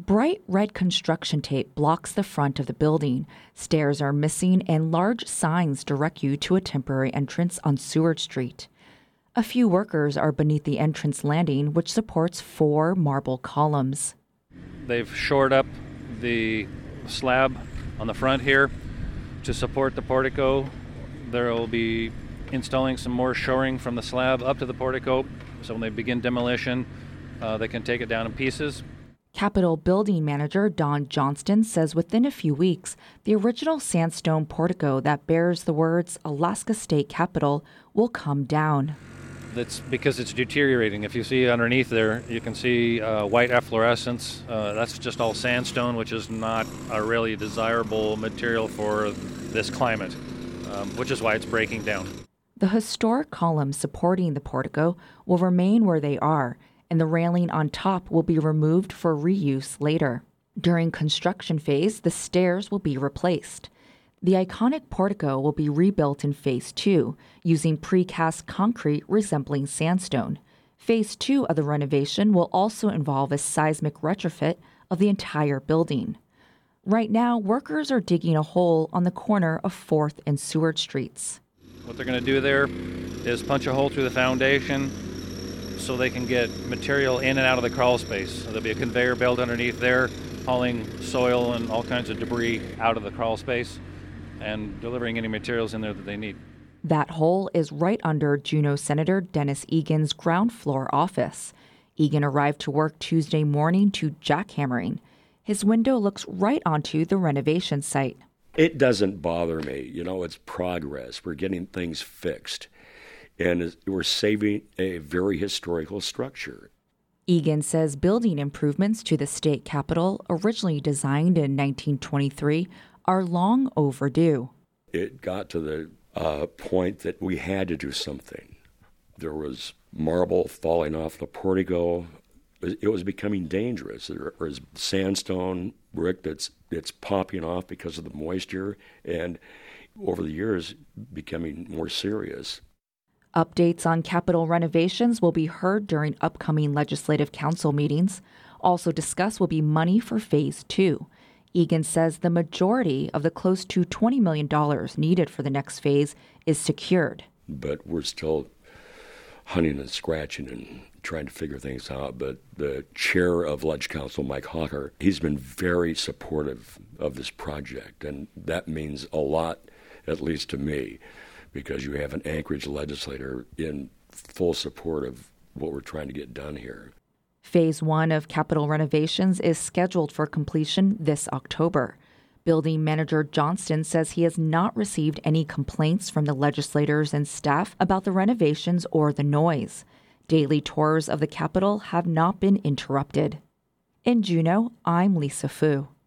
Bright red construction tape blocks the front of the building. Stairs are missing, and large signs direct you to a temporary entrance on Seward Street. A few workers are beneath the entrance landing, which supports 4 marble columns. They've shored up the slab on the front here to support the portico. There will be installing some more shoring from the slab up to the portico, so when they begin demolition, they can take it down in pieces. Capitol building manager Don Johnston says within a few weeks, the original sandstone portico that bears the words Alaska State Capitol will come down. That's because it's deteriorating. If you see underneath there, you can see white efflorescence. That's just all sandstone, which is not a really desirable material for this climate, which is why it's breaking down. The historic columns supporting the portico will remain where they are, and the railing on top will be removed for reuse later. During construction phase, the stairs will be replaced. The iconic portico will be rebuilt in Phase 2, using precast concrete resembling sandstone. Phase 2 of the renovation will also involve a seismic retrofit of the entire building. Right now, workers are digging a hole on the corner of 4th and Seward Streets. What they're going to do there is punch a hole through the foundation so they can get material in and out of the crawl space. So there'll be a conveyor belt underneath there, hauling soil and all kinds of debris out of the crawl space and delivering any materials in there that they need. That hole is right under Juneau Senator Dennis Egan's ground floor office. Egan arrived to work Tuesday morning to jackhammering. His window looks right onto the renovation site. It doesn't bother me. It's progress. We're getting things fixed. And we're saving a very historical structure. Egan says building improvements to the state capitol, originally designed in 1923, are long overdue. It got to the point that we had to do something. There was marble falling off the portico. It was becoming dangerous. There was sandstone brick that's popping off because of the moisture, and over the years becoming more serious. Updates on Capitol renovations will be heard during upcoming Legislative Council meetings. Also discussed will be money for Phase 2. Egan says the majority of the close to $20 million needed for the next phase is secured. But we're still hunting and scratching and trying to figure things out. But the chair of Ledge Council, Mike Hawker, he's been very supportive of this project, and that means a lot, at least to me, because you have an Anchorage legislator in full support of what we're trying to get done here. Phase 1 of Capitol renovations is scheduled for completion this October. Building manager Johnston says he has not received any complaints from the legislators and staff about the renovations or the noise. Daily tours of the Capitol have not been interrupted. In Juneau, I'm Lisa Fu.